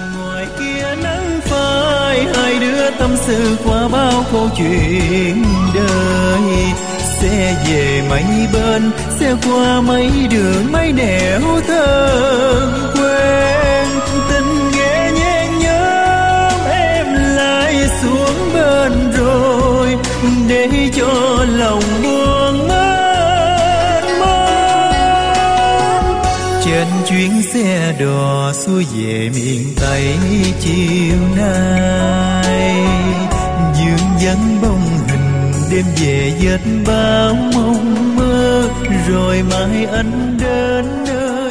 Ngoài kia nắng phai, hai đứa tâm sự qua bao câu chuyện đời. Xe về mấy bên, xe qua mấy đường mấy nẻo thân quen. Tình ghé nhen nhóm em lại xuống bên rồi, để cho lòng buồn mênh mông. Trên chuyến xe đò xuôi về miền Tây chiều nay, dương vắng bóng hình đêm về vết bao mong mơ. Rồi mai anh đến nơi